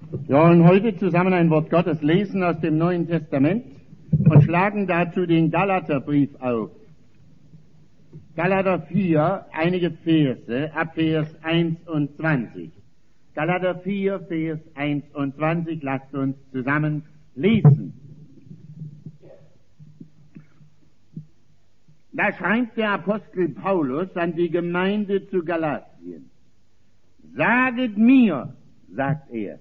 Wir wollen heute zusammen ein Wort Gottes lesen aus dem Neuen Testament und schlagen dazu den Galaterbrief auf. Galater 4, einige Verse, ab Vers 21. Galater 4, Vers 21, lasst uns zusammen lesen. Da schreibt der Apostel Paulus an die Gemeinde zu Galatien. Saget mir, sagt er,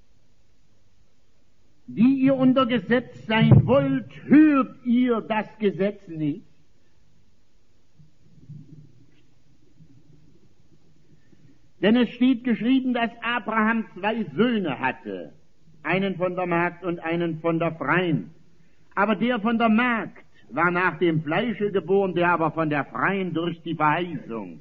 die ihr unter Gesetz sein wollt, hört ihr das Gesetz nicht? Denn es steht geschrieben, dass Abraham 2 Söhne hatte, einen von der Magd und einen von der Freien. Aber der von der Magd war nach dem Fleische geboren, der aber von der Freien durch die Verheißung.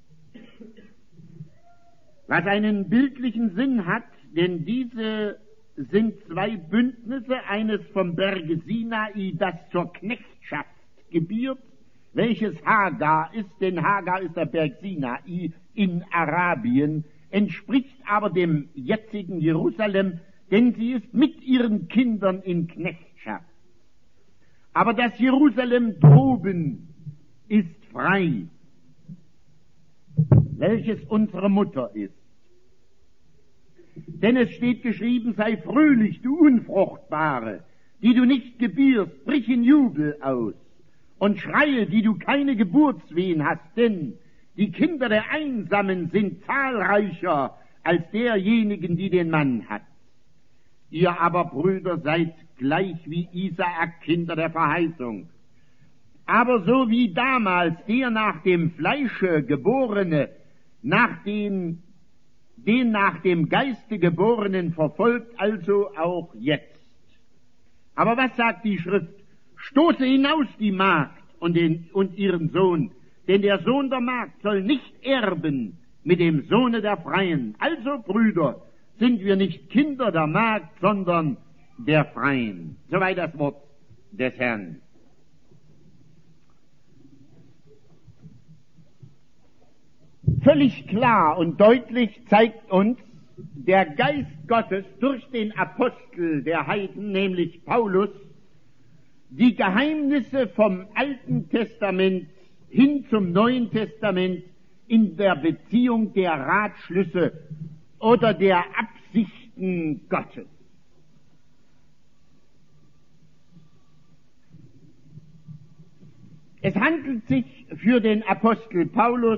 Was einen bildlichen Sinn hat, denn diese sind 2 Bündnisse, eines vom Berge Sinai, das zur Knechtschaft gebiert, welches Hagar ist, denn Hagar ist der Berg Sinai in Arabien, entspricht aber dem jetzigen Jerusalem, denn sie ist mit ihren Kindern in Knechtschaft. Aber das Jerusalem droben ist frei, welches unsere Mutter ist. Denn es steht geschrieben, sei fröhlich, du Unfruchtbare, die du nicht gebierst, brich in Jubel aus und schreie, die du keine Geburtswehen hast, denn die Kinder der Einsamen sind zahlreicher als derjenigen, die den Mann hat. Ihr aber, Brüder, seid gleich wie Isaak Kinder der Verheißung. Aber so wie damals der nach dem Fleische Geborene, den nach dem Geiste Geborenen verfolgt, also auch jetzt. Aber was sagt die Schrift? Stoße hinaus die Magd und ihren Sohn, denn der Sohn der Magd soll nicht erben mit dem Sohne der Freien. Also, Brüder, sind wir nicht Kinder der Magd, sondern der Freien. Soweit das Wort des Herrn. Völlig klar und deutlich zeigt uns der Geist Gottes durch den Apostel der Heiden, nämlich Paulus, die Geheimnisse vom Alten Testament hin zum Neuen Testament in der Beziehung der Ratschlüsse oder der Absichten Gottes. Es handelt sich für den Apostel Paulus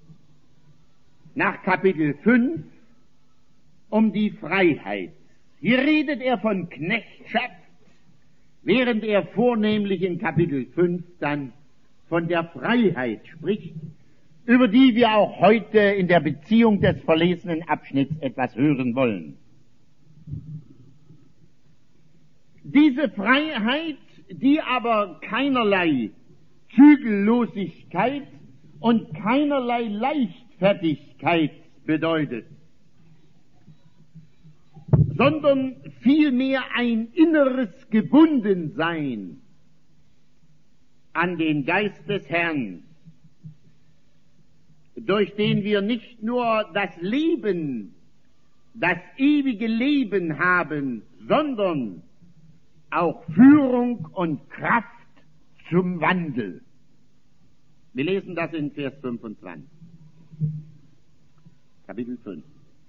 nach Kapitel 5 um die Freiheit. Hier redet er von Knechtschaft, während er vornehmlich in Kapitel 5 dann von der Freiheit spricht, über die wir auch heute in der Beziehung des verlesenen Abschnitts etwas hören wollen. Diese Freiheit, die aber keinerlei Zügellosigkeit und keinerlei Leichtfertigkeit bedeutet, sondern vielmehr ein inneres Gebundensein an den Geist des Herrn, durch den wir nicht nur das Leben, das ewige Leben haben, sondern auch Führung und Kraft zum Wandel. Wir lesen das in Vers 25. Kapitel 5.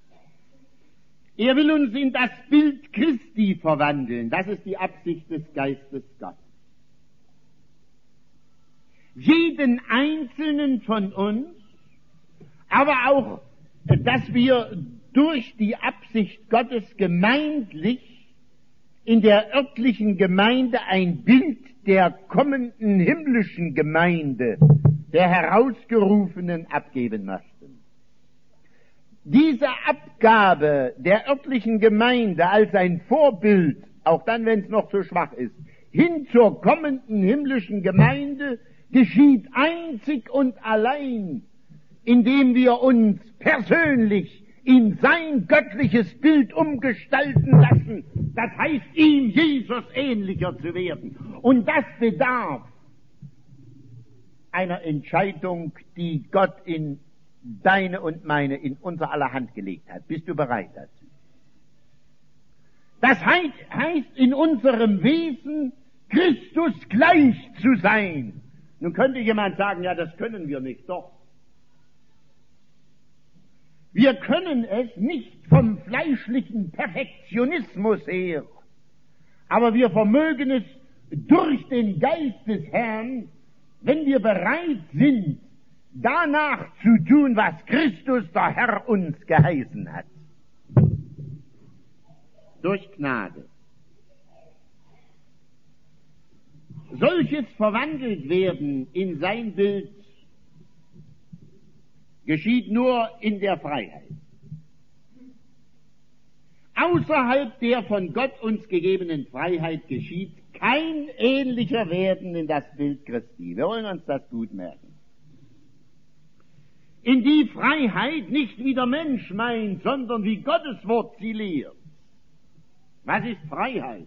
Er will uns in das Bild Christi verwandeln. Das ist die Absicht des Geistes Gottes. Jeden Einzelnen von uns, aber auch, dass wir durch die Absicht Gottes gemeindlich in der örtlichen Gemeinde ein Bild der kommenden himmlischen Gemeinde, der Herausgerufenen, abgeben möchten. Diese Abgabe der örtlichen Gemeinde als ein Vorbild, auch dann, wenn es noch so schwach ist, hin zur kommenden himmlischen Gemeinde, geschieht einzig und allein, indem wir uns persönlich in sein göttliches Bild umgestalten lassen. Das heißt, ihm, Jesus, ähnlicher zu werden. Und das bedarf einer Entscheidung, die Gott in deine und meine, in unser aller Hand gelegt hat. Bist du bereit dazu? Das heißt in unserem Wesen, Christus gleich zu sein. Nun könnte jemand sagen, ja, das können wir nicht. Doch. Wir können es nicht vom fleischlichen Perfektionismus her, aber wir vermögen es durch den Geist des Herrn, wenn wir bereit sind, danach zu tun, was Christus der Herr uns geheißen hat. Durch Gnade. Solches verwandelt werden in sein Bild geschieht nur in der Freiheit. Außerhalb der von Gott uns gegebenen Freiheit geschieht kein ähnlicher Werden in das Bild Christi. Wir wollen uns das gut merken. In die Freiheit nicht wie der Mensch meint, sondern wie Gottes Wort sie lehrt. Was ist Freiheit?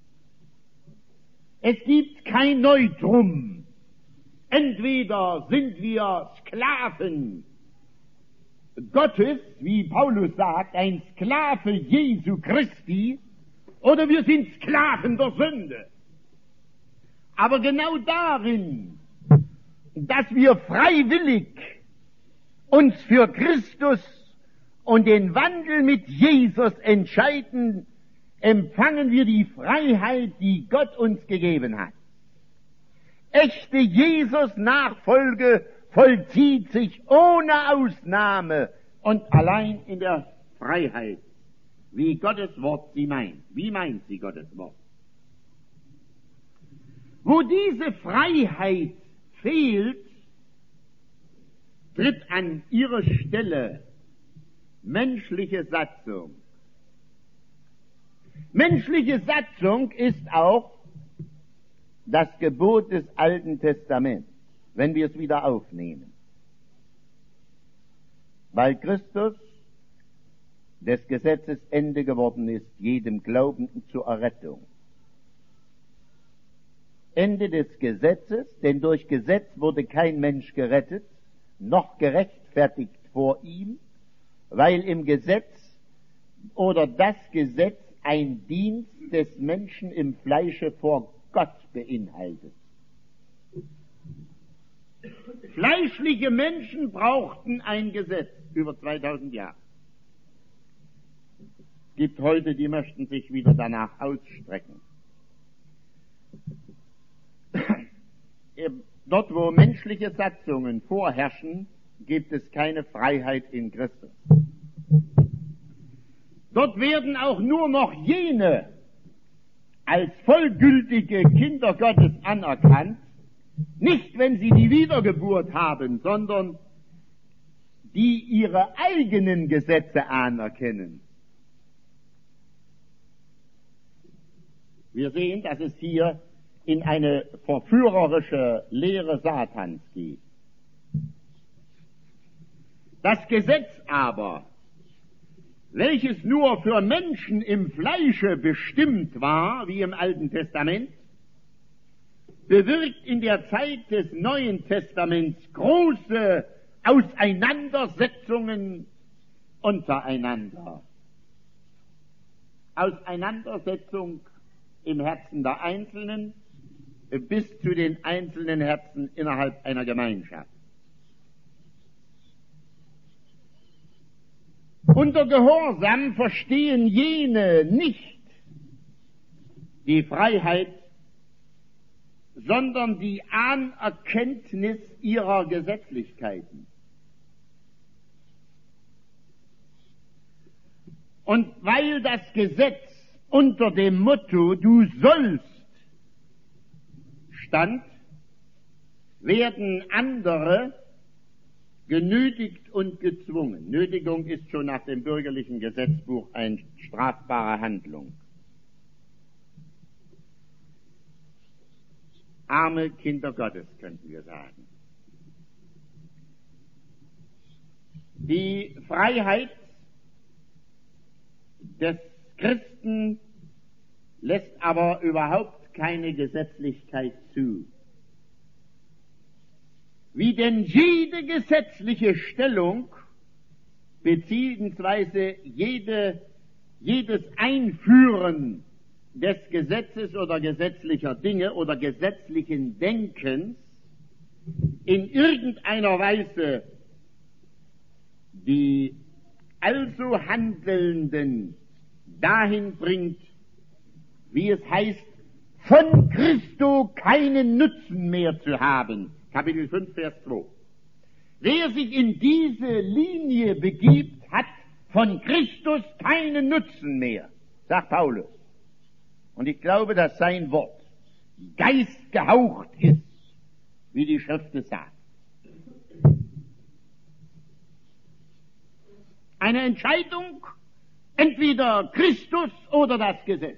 Es gibt kein Neutrum. Entweder sind wir Sklaven Gottes, wie Paulus sagt, ein Sklave Jesu Christi, oder wir sind Sklaven der Sünde. Aber genau darin, dass wir freiwillig uns für Christus und den Wandel mit Jesus entscheiden, empfangen wir die Freiheit, die Gott uns gegeben hat. Echte Jesus-Nachfolge vollzieht sich ohne Ausnahme und allein in der Freiheit, wie Gottes Wort sie meint. Wie meint sie Gottes Wort? Wo diese Freiheit fehlt, tritt an ihre Stelle menschliche Satzung. Menschliche Satzung ist auch das Gebot des Alten Testaments, wenn wir es wieder aufnehmen. Weil Christus des Gesetzes Ende geworden ist, jedem Glaubenden zur Errettung. Ende des Gesetzes, denn durch Gesetz wurde kein Mensch gerettet, noch gerechtfertigt vor ihm, weil im Gesetz oder das Gesetz ein Dienst des Menschen im Fleische vor Gott beinhaltet. Fleischliche Menschen brauchten ein Gesetz über 2000 Jahre. Es gibt heute, die möchten sich wieder danach ausstrecken. Dort, wo menschliche Satzungen vorherrschen, gibt es keine Freiheit in Christus. Dort werden auch nur noch jene als vollgültige Kinder Gottes anerkannt, nicht wenn sie die Wiedergeburt haben, sondern die ihre eigenen Gesetze anerkennen. Wir sehen, dass es hier in eine verführerische Lehre Satans geht. Das Gesetz aber, welches nur für Menschen im Fleische bestimmt war, wie im Alten Testament, bewirkt in der Zeit des Neuen Testaments große Auseinandersetzungen untereinander. Auseinandersetzung im Herzen der Einzelnen bis zu den einzelnen Herzen innerhalb einer Gemeinschaft. Unter Gehorsam verstehen jene nicht die Freiheit, sondern die Anerkenntnis ihrer Gesetzlichkeiten. Und weil das Gesetz unter dem Motto "Du sollst" stand, werden andere genötigt und gezwungen. Nötigung ist schon nach dem bürgerlichen Gesetzbuch eine strafbare Handlung. Arme Kinder Gottes, könnten wir sagen. Die Freiheit des Christen lässt aber überhaupt keine Gesetzlichkeit zu. Wie denn jede gesetzliche Stellung beziehungsweise jede jedes Einführen des Gesetzes oder gesetzlicher Dinge oder gesetzlichen Denkens in irgendeiner Weise die also Handelnden dahin bringt, wie es heißt, von Christo keinen Nutzen mehr zu haben. Kapitel 5, Vers 2. Wer sich in diese Linie begibt, hat von Christus keinen Nutzen mehr, sagt Paulus. Und ich glaube, dass sein Wort geistgehaucht ist, wie die Schrift es sagt. Eine Entscheidung, entweder Christus oder das Gesetz.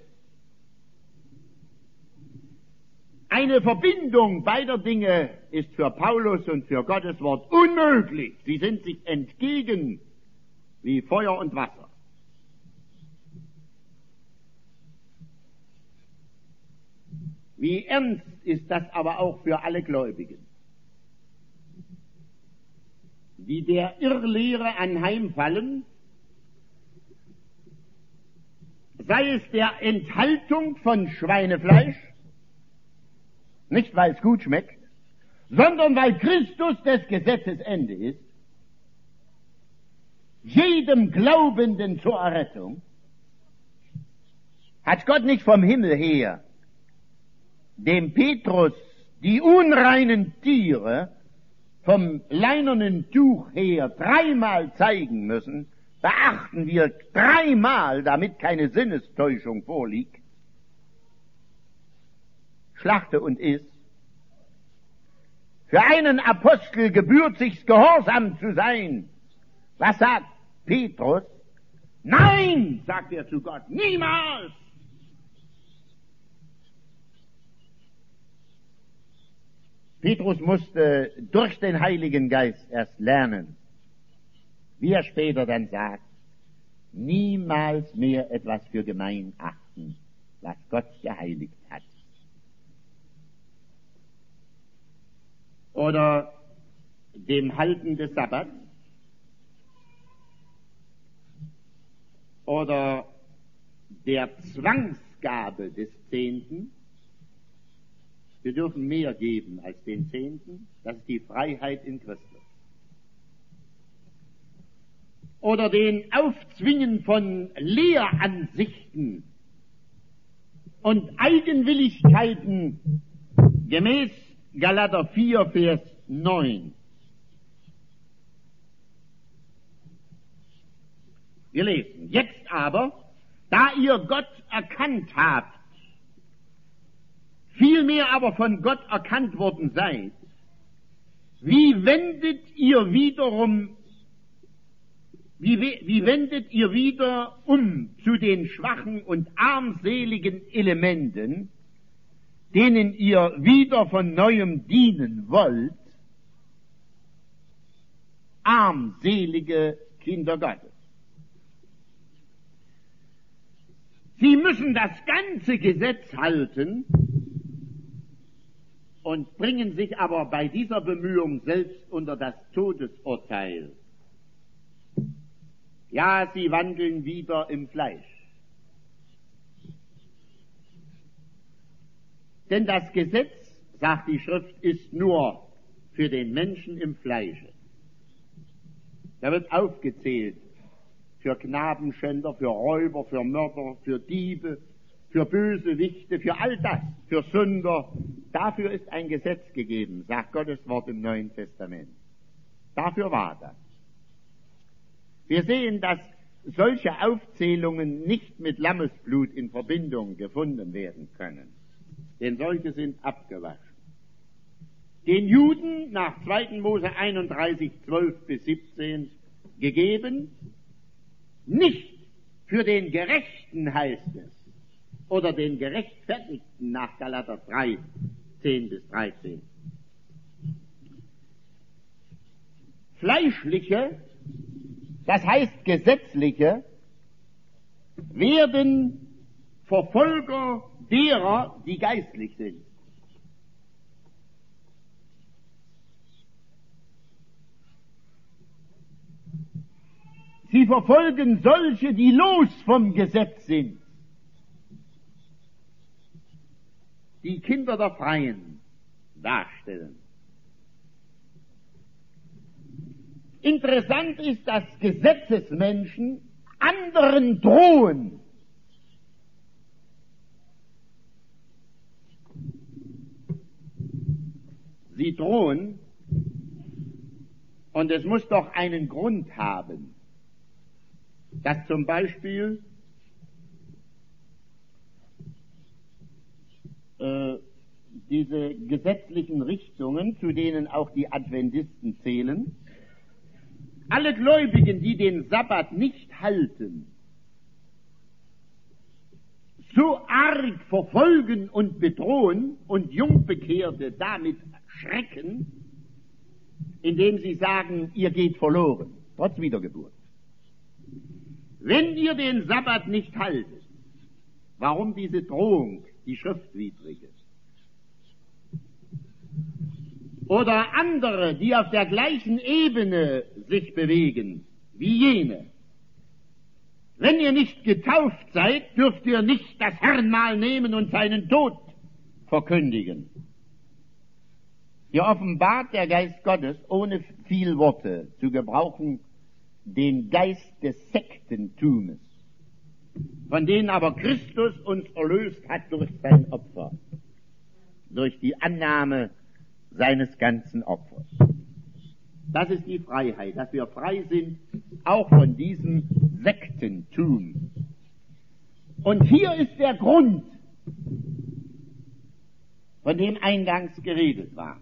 Eine Verbindung beider Dinge ist für Paulus und für Gottes Wort unmöglich. Sie sind sich entgegen wie Feuer und Wasser. Wie ernst ist das aber auch für alle Gläubigen, die der Irrlehre anheimfallen, sei es der Enthaltung von Schweinefleisch, nicht weil es gut schmeckt, sondern weil Christus des Gesetzes Ende ist, jedem Glaubenden zur Errettung, hat Gott nicht vom Himmel her dem Petrus die unreinen Tiere vom leinernen Tuch her 3-mal zeigen müssen, beachten wir 3-mal, damit keine Sinnestäuschung vorliegt. Schlachte und iss. Für einen Apostel gebührt sich's gehorsam zu sein. Was sagt Petrus? Nein, sagt er zu Gott, niemals. Petrus musste durch den Heiligen Geist erst lernen, wie er später dann sagt, niemals mehr etwas für gemein achten, was Gott geheiligt hat. Oder dem Halten des Sabbats oder der Zwangsgabe des Zehnten. Wir dürfen mehr geben als den Zehnten, das ist die Freiheit in Christus. Oder den Aufzwingen von Lehransichten und Eigenwilligkeiten gemäß Galater 4, Vers 9. Wir lesen, jetzt aber, da ihr Gott erkannt habt, vielmehr aber von Gott erkannt worden seid, wie wendet ihr wieder um zu den schwachen und armseligen Elementen, denen ihr wieder von Neuem dienen wollt, armselige Kinder Gottes. Sie müssen das ganze Gesetz halten und bringen sich aber bei dieser Bemühung selbst unter das Todesurteil. Ja, sie wandeln wieder im Fleisch. Denn das Gesetz, sagt die Schrift, ist nur für den Menschen im Fleische. Da wird aufgezählt für Knabenschänder, für Räuber, für Mörder, für Diebe, für Bösewichte, für all das, für Sünder. Dafür ist ein Gesetz gegeben, sagt Gottes Wort im Neuen Testament. Dafür war das. Wir sehen, dass solche Aufzählungen nicht mit Lammesblut in Verbindung gefunden werden können, denn solche sind abgewaschen. Den Juden nach 2. Mose 31, 12 bis 17 gegeben, nicht für den Gerechten heißt es, oder den Gerechtfertigten nach Galater 3, 10 bis 13. Fleischliche, das heißt gesetzliche, werden Verfolger derer, die geistlich sind. Sie verfolgen solche, die los vom Gesetz sind. Die Kinder der Freien darstellen. Interessant ist, dass Gesetzesmenschen anderen drohen. Sie drohen, und es muss doch einen Grund haben, dass zum Beispiel diese gesetzlichen Richtungen, zu denen auch die Adventisten zählen, alle Gläubigen, die den Sabbat nicht halten, so arg verfolgen und bedrohen und Jungbekehrte damit schrecken, indem sie sagen, ihr geht verloren, trotz Wiedergeburt. Wenn ihr den Sabbat nicht haltet, warum diese Drohung, die schriftwidrige? Oder andere, die auf der gleichen Ebene sich bewegen, wie jene. Wenn ihr nicht getauft seid, dürft ihr nicht das Herrenmahl nehmen und seinen Tod verkündigen. Hier offenbart der Geist Gottes, ohne viel Worte zu gebrauchen, den Geist des Sektentumes, von denen aber Christus uns erlöst hat durch sein Opfer, durch die Annahme seines ganzen Opfers. Das ist die Freiheit, dass wir frei sind, auch von diesem Sektentum. Und hier ist der Grund, von dem eingangs geredet war.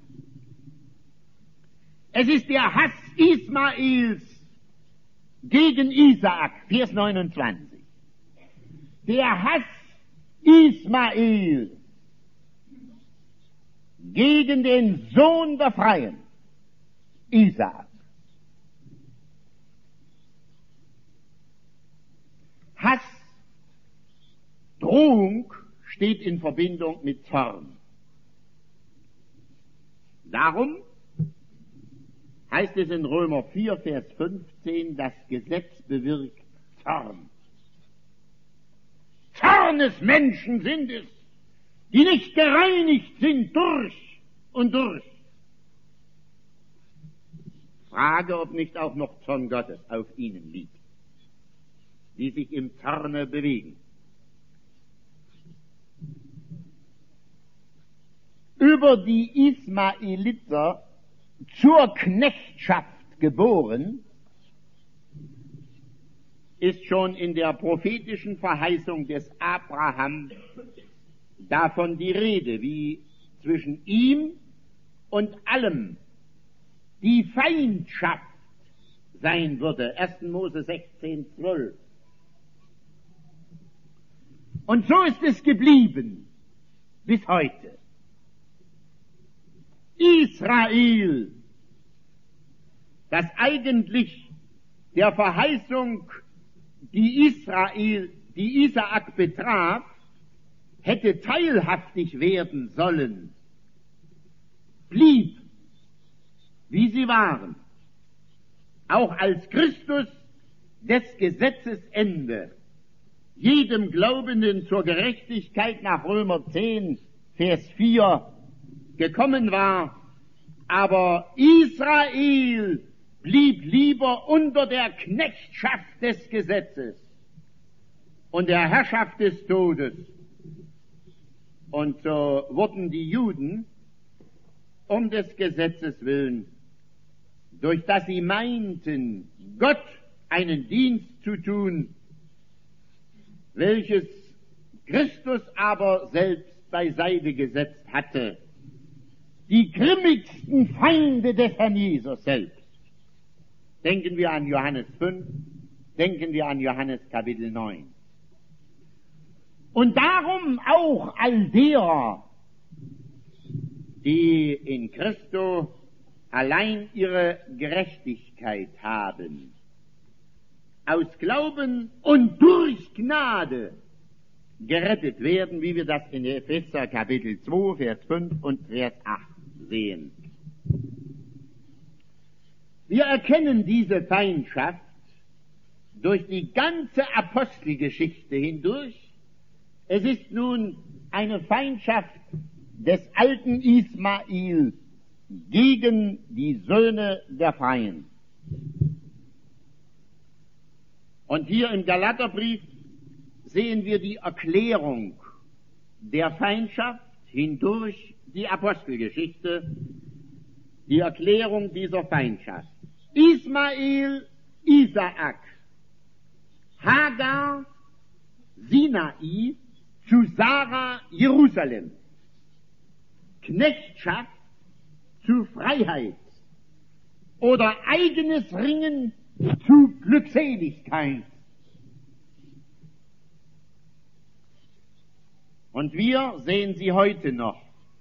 Es ist der Hass Ismaels gegen Isaak, Vers 29. Der Hass Ismaels gegen den Sohn der Freien, Isaak. Hass, Drohung steht in Verbindung mit Zorn. Darum heißt es in Römer 4, Vers 15, das Gesetz bewirkt Zorn. Zornesmenschen sind es, die nicht gereinigt sind durch und durch. Frage, ob nicht auch noch Zorn Gottes auf ihnen liegt, die sich im Zorne bewegen. Über die Ismaeliter zur Knechtschaft geboren, ist schon in der prophetischen Verheißung des Abraham davon die Rede, wie zwischen ihm und allem die Feindschaft sein würde. 1. Mose 16, 12. Und so ist es geblieben bis heute. Israel, das eigentlich der Verheißung, die Isaak betraf, hätte teilhaftig werden sollen, blieb, wie sie waren, auch als Christus des Gesetzes Ende jedem Glaubenden zur Gerechtigkeit nach Römer 10, Vers 4 gekommen war, aber Israel blieb lieber unter der Knechtschaft des Gesetzes und der Herrschaft des Todes. Und so wurden die Juden um des Gesetzes willen, durch das sie meinten, Gott einen Dienst zu tun, welches Christus aber selbst beiseite gesetzt hatte, die grimmigsten Feinde des Herrn Jesus selbst. Denken wir an Johannes 5, denken wir an Johannes Kapitel 9. Und darum auch all derer, die in Christo allein ihre Gerechtigkeit haben, aus Glauben und durch Gnade gerettet werden, wie wir das in Epheser Kapitel 2, Vers 5 und Vers 8 sehen. Wir erkennen diese Feindschaft durch die ganze Apostelgeschichte hindurch. Es ist nun eine Feindschaft des alten Ismael gegen die Söhne der Freien. Und hier im Galaterbrief sehen wir die Erklärung der Feindschaft hindurch die Apostelgeschichte, die Erklärung dieser Feindschaft. Ismael, Isaak, Hagar, Sinai, zu Sarah, Jerusalem, Knechtschaft zu Freiheit oder eigenes Ringen zu Glückseligkeit. Und wir sehen sie heute noch.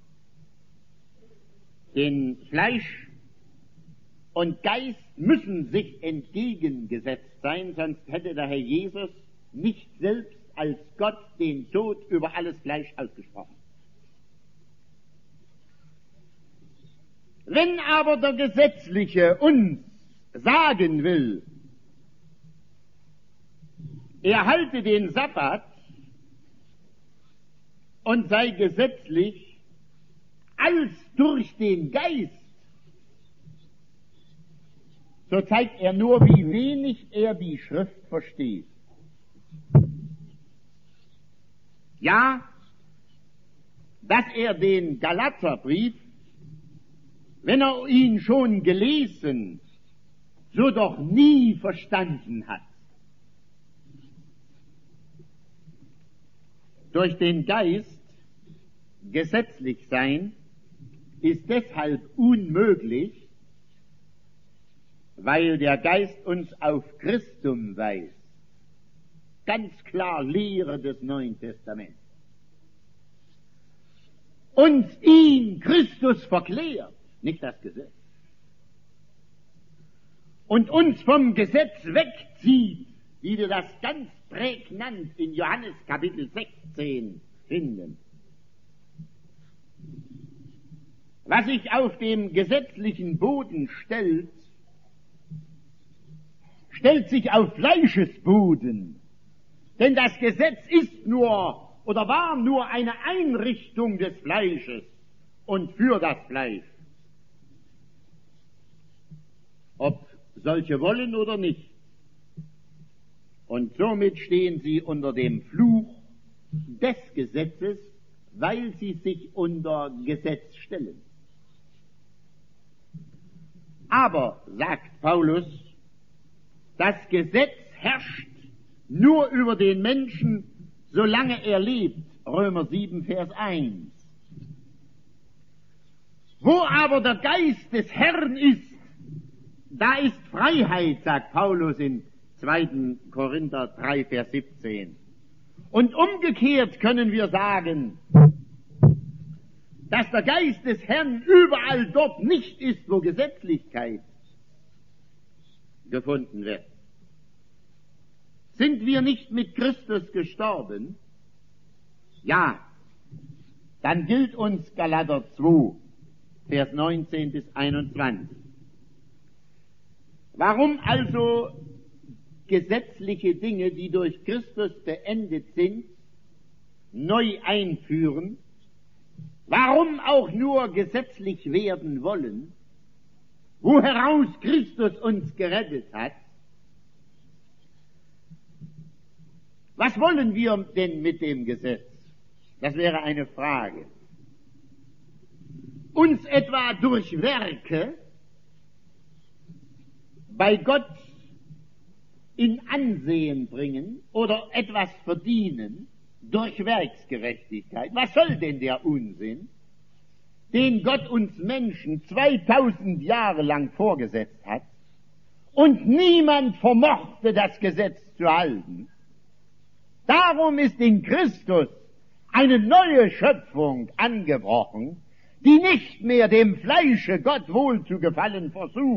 Denn Fleisch und Geist müssen sich entgegengesetzt sein, sonst hätte der Herr Jesus nicht selbst als Gott den Tod über alles Fleisch ausgesprochen. Wenn aber der Gesetzliche uns sagen will, er halte den Sabbat und sei gesetzlich als durch den Geist, so zeigt er nur, wie wenig er die Schrift versteht. Ja, dass er den Galaterbrief, wenn er ihn schon gelesen, so doch nie verstanden hat. Durch den Geist gesetzlich sein ist deshalb unmöglich, weil der Geist uns auf Christum weist. Ganz klar Lehre des Neuen Testaments. Uns ihn, Christus, verklärt, nicht das Gesetz. Und uns vom Gesetz wegzieht, wie wir das ganz prägnant in Johannes Kapitel 16 finden. Was sich auf dem gesetzlichen Boden stellt, stellt sich auf Fleischesboden. Denn das Gesetz ist nur oder war nur eine Einrichtung des Fleisches und für das Fleisch. Ob solche wollen oder nicht. Und somit stehen sie unter dem Fluch des Gesetzes, weil sie sich unter Gesetz stellen. Aber, sagt Paulus, das Gesetz herrscht nur über den Menschen, solange er lebt. Römer 7, Vers 1. Wo aber der Geist des Herrn ist, da ist Freiheit, sagt Paulus in 2. Korinther 3, Vers 17. Und umgekehrt können wir sagen, dass der Geist des Herrn überall dort nicht ist, wo Gesetzlichkeit gefunden wird. Sind wir nicht mit Christus gestorben? Ja, dann gilt uns Galater 2, Vers 19 bis 21. Warum also gesetzliche Dinge, die durch Christus beendet sind, neu einführen? Warum auch nur gesetzlich werden wollen, wo heraus Christus uns gerettet hat? Was wollen wir denn mit dem Gesetz? Das wäre eine Frage. Uns etwa durch Werke bei Gott in Ansehen bringen oder etwas verdienen durch Werksgerechtigkeit? Was soll denn der Unsinn, den Gott uns Menschen 2000 Jahre lang vorgesetzt hat und niemand vermochte das Gesetz zu halten? Darum ist in Christus eine neue Schöpfung angebrochen, die nicht mehr dem Fleische Gott wohl zu gefallen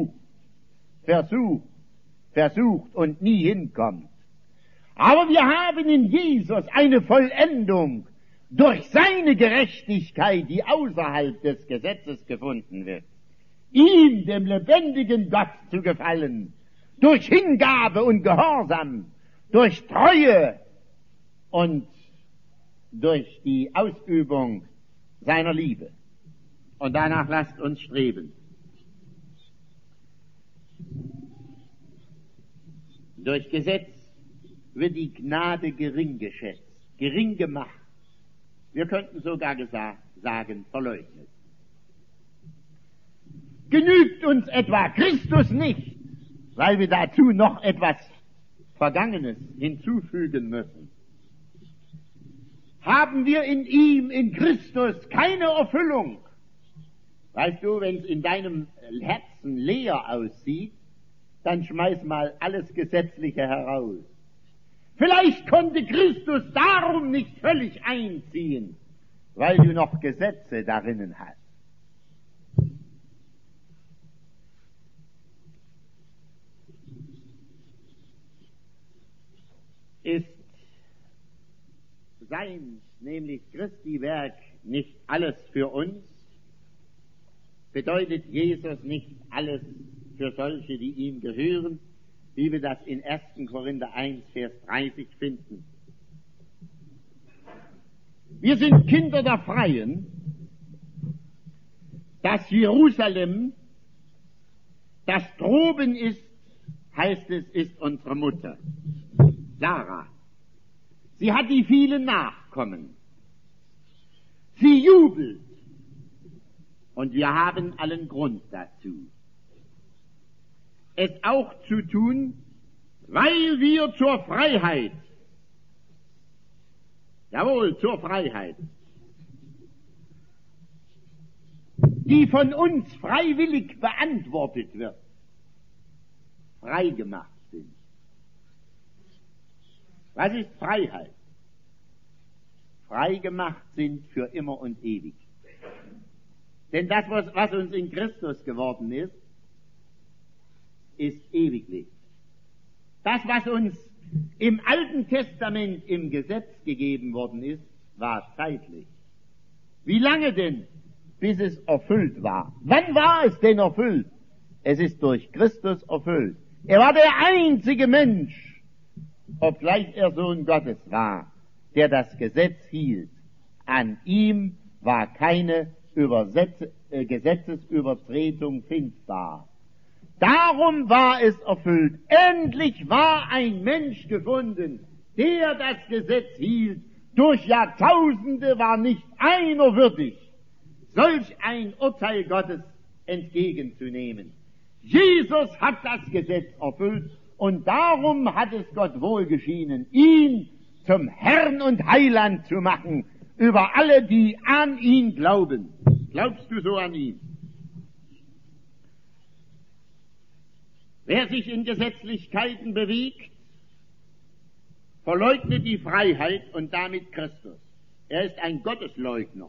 versucht und nie hinkommt. Aber wir haben in Jesus eine Vollendung durch seine Gerechtigkeit, die außerhalb des Gesetzes gefunden wird. Ihm, dem lebendigen Gott, zu gefallen, durch Hingabe und Gehorsam, durch Treue und durch die Ausübung seiner Liebe. Und danach lasst uns streben. Durch Gesetz wird die Gnade gering geschätzt, gering gemacht. Wir könnten sogar sagen, verleugnet. Genügt uns etwa Christus nicht, weil wir dazu noch etwas Vergangenes hinzufügen müssen? Haben wir in ihm, in Christus, keine Erfüllung? Weißt du, wenn es in deinem Herzen leer aussieht, dann schmeiß mal alles Gesetzliche heraus. Vielleicht konnte Christus darum nicht völlig einziehen, weil du noch Gesetze darinnen hast. Ist sein, nämlich Christi Werk, nicht alles für uns? Bedeutet Jesus nicht alles für solche, die ihm gehören, wie wir das in 1. Korinther 1, Vers 30 finden? Wir sind Kinder der Freien. Das Jerusalem, das droben ist, heißt es, ist unsere Mutter, Sarah. Sie hat die vielen Nachkommen. Sie jubelt. Und wir haben allen Grund dazu, es auch zu tun, weil wir zur Freiheit, jawohl, zur Freiheit, die von uns freiwillig beantwortet wird, freigemacht sind. Was ist Freiheit? Freigemacht sind für immer und ewig. Denn das, was uns in Christus geworden ist, ist ewiglich. Das, was uns im Alten Testament im Gesetz gegeben worden ist, war zeitlich. Wie lange denn, bis es erfüllt war? Wann war es denn erfüllt? Es ist durch Christus erfüllt. Er war der einzige Mensch, obgleich er Sohn Gottes war, der das Gesetz hielt. An ihm war keine Gesetzesübertretung findbar. Darum war es erfüllt. Endlich war ein Mensch gefunden, der das Gesetz hielt. Durch Jahrtausende war nicht einer würdig, solch ein Urteil Gottes entgegenzunehmen. Jesus hat das Gesetz erfüllt und darum hat es Gott wohlgeschienen, ihn zum Herrn und Heiland zu machen über alle, die an ihn glauben. Glaubst du so an ihn? Wer sich in Gesetzlichkeiten bewegt, verleugnet die Freiheit und damit Christus. Er ist ein Gottesleugner.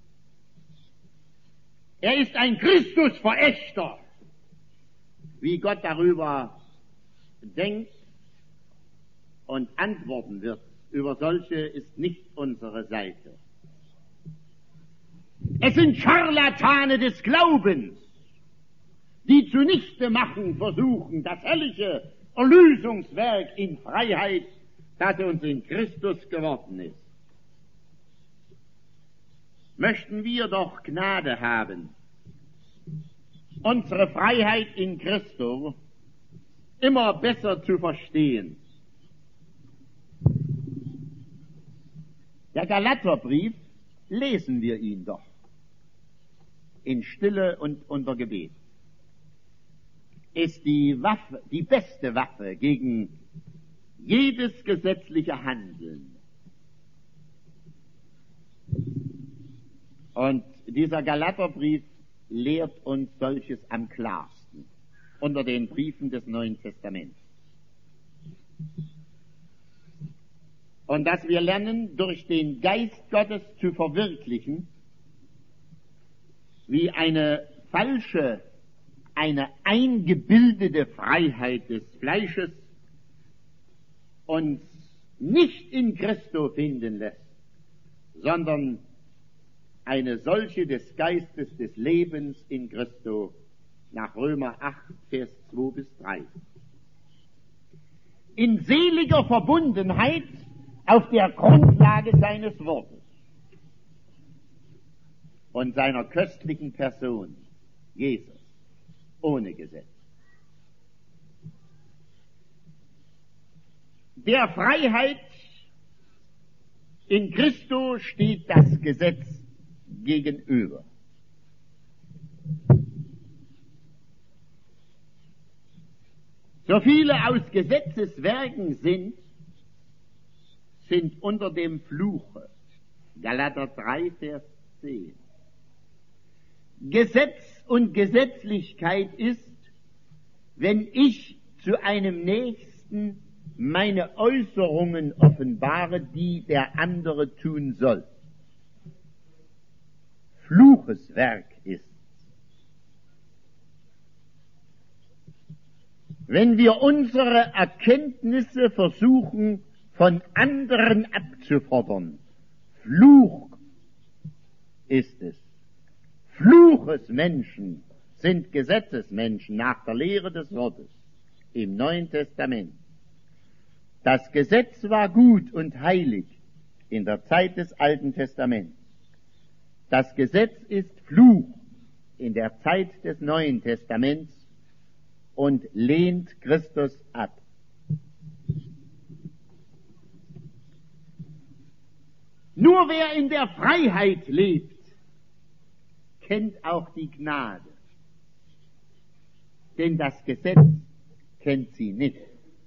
Er ist ein Christusverächter. Wie Gott darüber denkt und antworten wird, über solche ist nicht unsere Seite. Es sind Scharlatane des Glaubens, die zunichte machen versuchen, das herrliche Erlösungswerk in Freiheit, das uns in Christus geworden ist. Möchten wir doch Gnade haben, unsere Freiheit in Christus immer besser zu verstehen. Der Galaterbrief, lesen wir ihn doch in Stille und unter Gebet, ist die Waffe, die beste Waffe gegen jedes gesetzliche Handeln. Und dieser Galaterbrief lehrt uns solches am klarsten unter den Briefen des Neuen Testaments. Und dass wir lernen, durch den Geist Gottes zu verwirklichen, wie eine falsche, eine eingebildete Freiheit des Fleisches uns nicht in Christo finden lässt, sondern eine solche des Geistes des Lebens in Christo nach Römer 8, Vers 2 bis 3. in seliger Verbundenheit auf der Grundlage seines Wortes und seiner köstlichen Person, Jesus, ohne Gesetz. Der Freiheit in Christo steht das Gesetz gegenüber. So viele aus Gesetzeswerken sind unter dem Fluche. Galater 3, Vers 10. Gesetz und Gesetzlichkeit ist, wenn ich zu einem Nächsten meine Äußerungen offenbare, die der andere tun soll. Flucheswerk ist, wenn wir unsere Erkenntnisse versuchen, von anderen abzufordern. Fluch ist es. Fluchesmenschen sind Gesetzesmenschen nach der Lehre des Wortes im Neuen Testament. Das Gesetz war gut und heilig in der Zeit des Alten Testaments. Das Gesetz ist Fluch in der Zeit des Neuen Testaments und lehnt Christus ab. Nur wer in der Freiheit lebt, kennt auch die Gnade. Denn das Gesetz kennt sie nicht.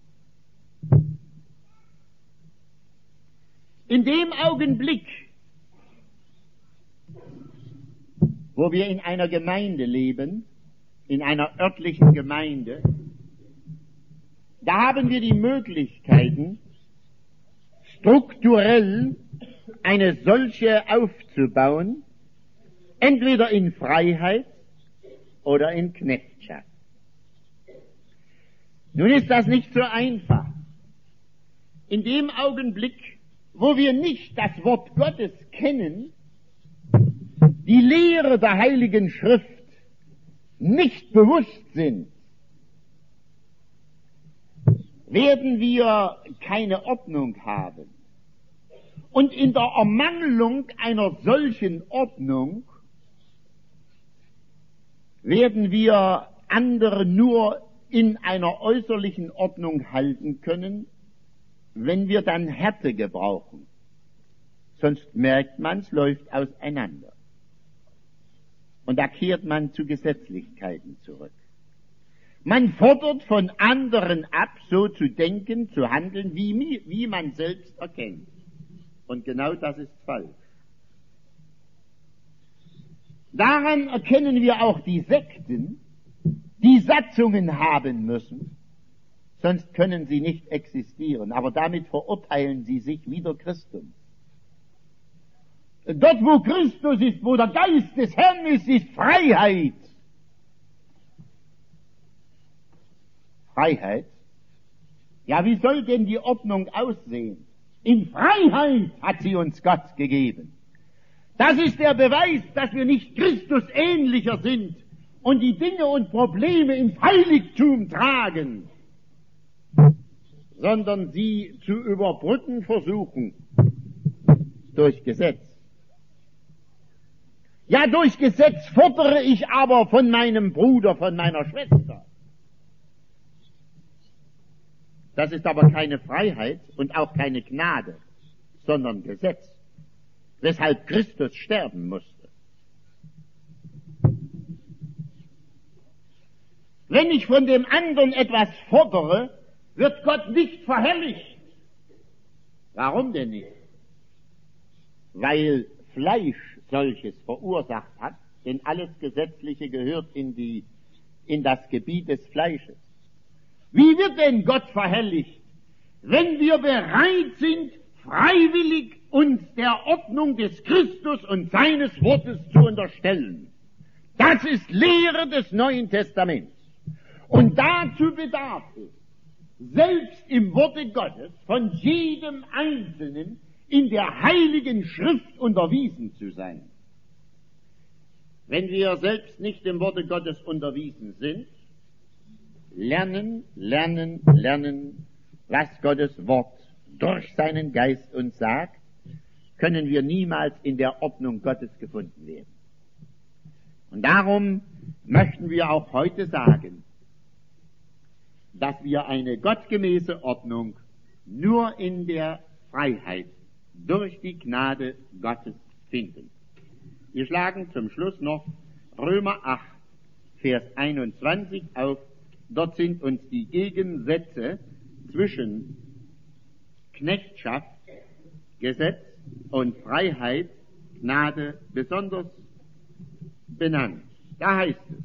In dem Augenblick, wo wir in einer Gemeinde leben, in einer örtlichen Gemeinde, da haben wir die Möglichkeiten, strukturell eine solche aufzubauen, entweder in Freiheit oder in Knechtschaft. Nun ist das nicht so einfach. In dem Augenblick, wo wir nicht das Wort Gottes kennen, die Lehre der Heiligen Schrift nicht bewusst sind, werden wir keine Ordnung haben. Und in der Ermangelung einer solchen Ordnung werden wir andere nur in einer äußerlichen Ordnung halten können, wenn wir dann Härte gebrauchen. Sonst merkt man, es läuft auseinander. Und da kehrt man zu Gesetzlichkeiten zurück. Man fordert von anderen ab, so zu denken, zu handeln, wie man selbst erkennt. Und genau das ist falsch. Daran erkennen wir auch die Sekten, die Satzungen haben müssen, sonst können sie nicht existieren. Aber damit verurteilen sie sich wider Christus. Dort, wo Christus ist, wo der Geist des Herrn ist Freiheit. Freiheit? Ja, wie soll denn die Ordnung aussehen? In Freiheit hat sie uns Gott gegeben. Das ist der Beweis, dass wir nicht Christus ähnlicher sind und die Dinge und Probleme ins Heiligtum tragen, sondern sie zu überbrücken versuchen durch Gesetz. Ja, durch Gesetz fordere ich aber von meinem Bruder, von meiner Schwester. Das ist aber keine Freiheit und auch keine Gnade, sondern Gesetz, weshalb Christus sterben musste. Wenn ich von dem anderen etwas fordere, wird Gott nicht verherrlicht. Warum denn nicht? Weil Fleisch solches verursacht hat, denn alles Gesetzliche gehört in das Gebiet des Fleisches. Wie wird denn Gott verherrlicht, wenn wir bereit sind, freiwillig uns der Ordnung des Christus und seines Wortes zu unterstellen? Das ist Lehre des Neuen Testaments. Und dazu bedarf es, selbst im Worte Gottes, von jedem Einzelnen in der Heiligen Schrift unterwiesen zu sein. Wenn wir selbst nicht im Worte Gottes unterwiesen sind, lernen was Gottes Wort durch seinen Geist uns sagt, können wir niemals in der Ordnung Gottes gefunden werden. Und darum möchten wir auch heute sagen, dass wir eine gottgemäße Ordnung nur in der Freiheit durch die Gnade Gottes finden. Wir schlagen zum Schluss noch Römer 8, Vers 21 auf. Dort sind uns die Gegensätze zwischen Knechtschaft, Gesetz und Freiheit, Gnade besonders benannt. Da heißt es,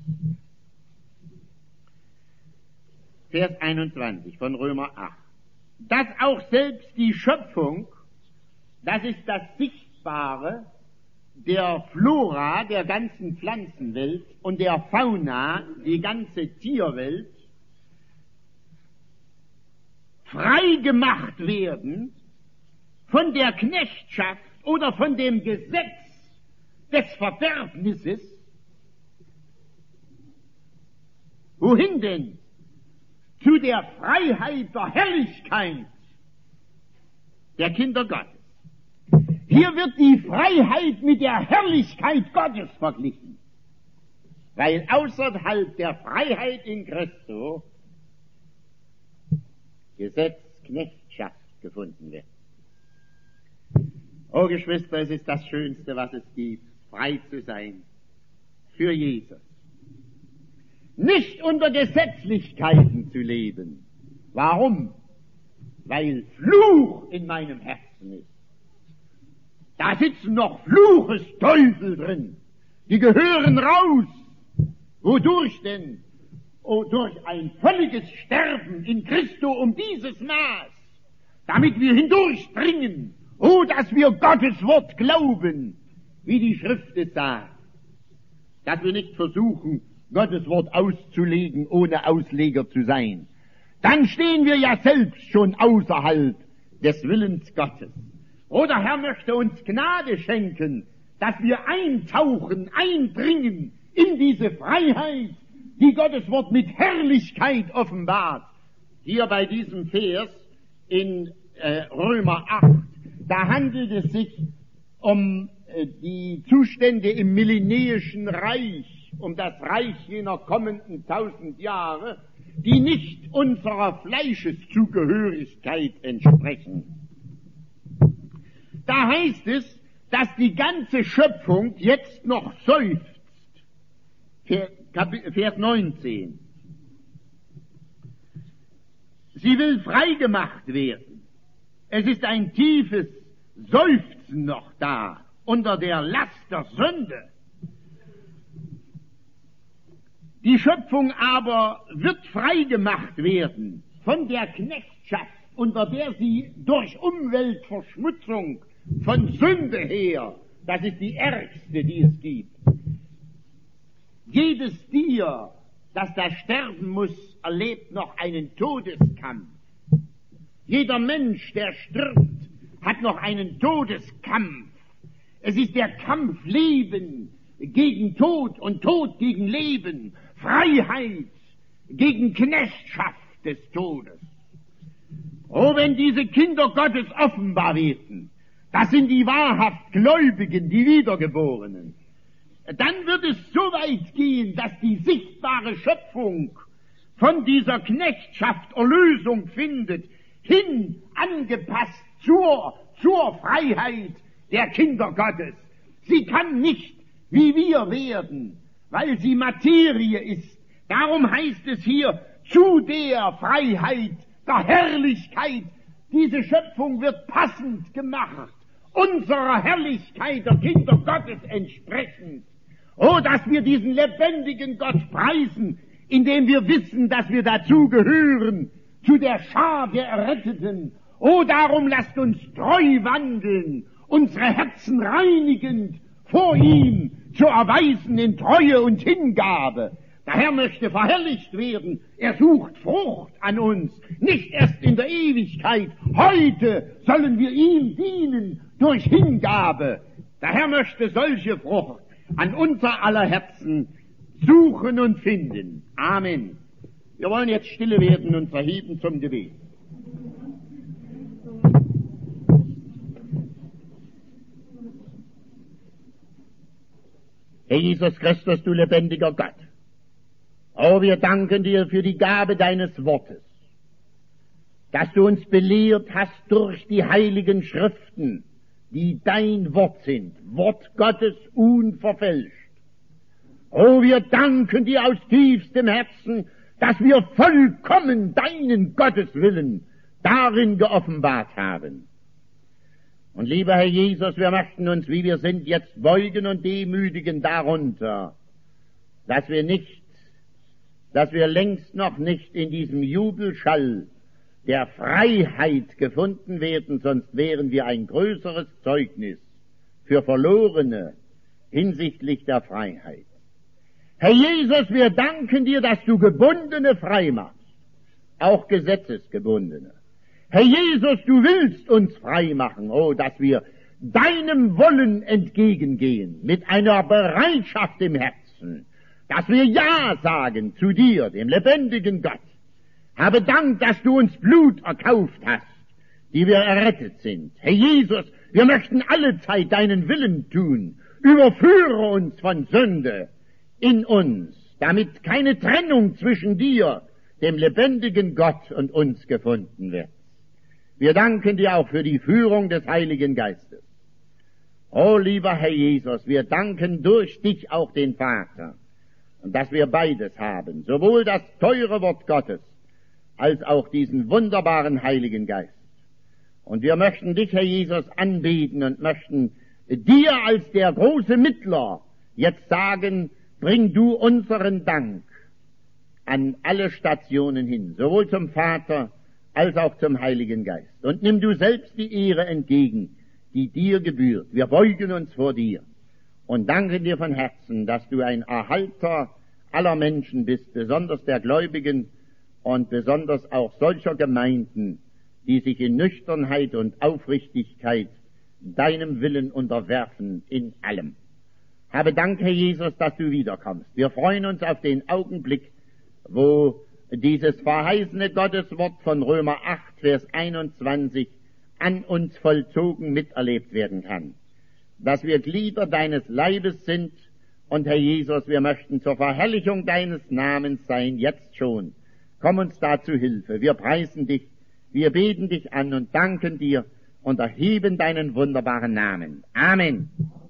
Vers 21 von Römer 8, dass auch selbst die Schöpfung, das ist das Sichtbare der Flora, der ganzen Pflanzenwelt und der Fauna, die ganze Tierwelt, frei gemacht werden von der Knechtschaft oder von dem Gesetz des Verderbnisses. Wohin denn? Zu der Freiheit der Herrlichkeit der Kinder Gottes. Hier wird die Freiheit mit der Herrlichkeit Gottes verglichen, weil außerhalb der Freiheit in Christo Gesetz, Knechtschaft gefunden wird. Oh Geschwister, es ist das Schönste, was es gibt, frei zu sein für Jesus. Nicht unter Gesetzlichkeiten zu leben. Warum? Weil Fluch in meinem Herzen ist. Da sitzen noch Fluchesteufel drin. Die gehören raus. Wodurch denn? Oh, durch ein völliges Sterben in Christo um dieses Maß, damit wir hindurchdringen. Oh, dass wir Gottes Wort glauben, wie die Schrift es sagt. Dass wir nicht versuchen, Gottes Wort auszulegen, ohne Ausleger zu sein. Dann stehen wir ja selbst schon außerhalb des Willens Gottes. Oh, der Herr möchte uns Gnade schenken, dass wir eintauchen, eindringen in diese Freiheit, die Gottes Wort mit Herrlichkeit offenbart. Hier bei diesem Vers in Römer 8, da handelt es sich um die Zustände im millenärischen Reich, um das Reich jener kommenden 1000 Jahre, die nicht unserer Fleischeszugehörigkeit entsprechen. Da heißt es, dass die ganze Schöpfung jetzt noch seufzt. Vers 19. Sie will frei gemacht werden. Es ist ein tiefes Seufzen noch da unter der Last der Sünde. Die Schöpfung aber wird frei gemacht werden von der Knechtschaft, unter der sie durch Umweltverschmutzung von Sünde her, das ist die ärgste, die es gibt. Jedes Tier, das da sterben muss, erlebt noch einen Todeskampf. Jeder Mensch, der stirbt, hat noch einen Todeskampf. Es ist der Kampf Leben gegen Tod und Tod gegen Leben, Freiheit gegen Knechtschaft des Todes. Oh, wenn diese Kinder Gottes offenbar werden, das sind die wahrhaft Gläubigen, die Wiedergeborenen, dann wird es so weit gehen, dass die sichtbare Schöpfung von dieser Knechtschaft Erlösung findet, hin angepasst zur Freiheit der Kinder Gottes. Sie kann nicht wie wir werden, weil sie Materie ist. Darum heißt es hier, zu der Freiheit, der Herrlichkeit, diese Schöpfung wird passend gemacht, unserer Herrlichkeit der Kinder Gottes entsprechend. Oh, dass wir diesen lebendigen Gott preisen, indem wir wissen, dass wir dazu gehören, zu der Schar der Erretteten. Oh, darum lasst uns treu wandeln, unsere Herzen reinigend vor ihm zu erweisen in Treue und Hingabe. Der Herr möchte verherrlicht werden. Er sucht Frucht an uns, nicht erst in der Ewigkeit. Heute sollen wir ihm dienen durch Hingabe. Der Herr möchte solche Frucht an unser aller Herzen suchen und finden. Amen. Wir wollen jetzt stille werden und verheben zum Gebet. Herr Jesus Christus, du lebendiger Gott. Oh, wir danken dir für die Gabe deines Wortes, dass du uns belehrt hast durch die heiligen Schriften, die dein Wort sind, Wort Gottes unverfälscht. Oh, wir danken dir aus tiefstem Herzen, dass wir vollkommen deinen Gotteswillen darin geoffenbart haben. Und lieber Herr Jesus, wir möchten uns, wie wir sind, jetzt beugen und demütigen darunter, dass wir längst noch nicht in diesem Jubelschall der Freiheit gefunden werden, sonst wären wir ein größeres Zeugnis für Verlorene hinsichtlich der Freiheit. Herr Jesus, wir danken dir, dass du Gebundene frei machst, auch Gesetzesgebundene. Herr Jesus, du willst uns frei machen, oh, dass wir deinem Wollen entgegengehen, mit einer Bereitschaft im Herzen, dass wir Ja sagen zu dir, dem lebendigen Gott. Habe Dank, dass du uns Blut erkauft hast, die wir errettet sind. Herr Jesus, wir möchten allezeit deinen Willen tun. Überführe uns von Sünde in uns, damit keine Trennung zwischen dir, dem lebendigen Gott, und uns gefunden wird. Wir danken dir auch für die Führung des Heiligen Geistes. Oh, lieber Herr Jesus, wir danken durch dich auch den Vater, und dass wir beides haben, sowohl das teure Wort Gottes, als auch diesen wunderbaren Heiligen Geist. Und wir möchten dich, Herr Jesus, anbeten und möchten dir als der große Mittler jetzt sagen, bring du unseren Dank an alle Stationen hin, sowohl zum Vater als auch zum Heiligen Geist. Und nimm du selbst die Ehre entgegen, die dir gebührt. Wir beugen uns vor dir und danken dir von Herzen, dass du ein Erhalter aller Menschen bist, besonders der Gläubigen und besonders auch solcher Gemeinden, die sich in Nüchternheit und Aufrichtigkeit deinem Willen unterwerfen in allem. Habe Dank, Herr Jesus, dass du wiederkommst. Wir freuen uns auf den Augenblick, wo dieses verheißene Gotteswort von Römer 8, Vers 21 an uns vollzogen miterlebt werden kann. Dass wir Glieder deines Leibes sind und, Herr Jesus, wir möchten zur Verherrlichung deines Namens sein, jetzt schon. Komm uns da zu Hilfe. Wir preisen dich, wir beten dich an und danken dir und erheben deinen wunderbaren Namen. Amen.